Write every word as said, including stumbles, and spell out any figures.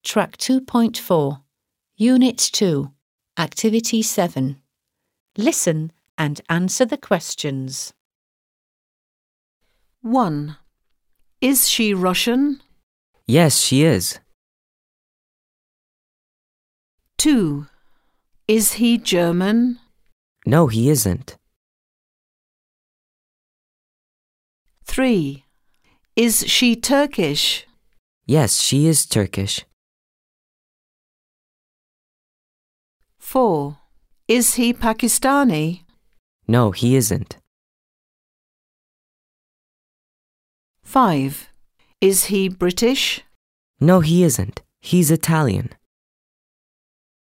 Track two point four, Unit two, Activity seven. Listen and answer the questions. one. Is she Russian? Yes, she is. two. Is he German? No, he isn't. three. Is she Turkish? Yes, she is Turkish. four. Is he Pakistani? No, he isn't. five. Is he British? No, he isn't. He's Italian.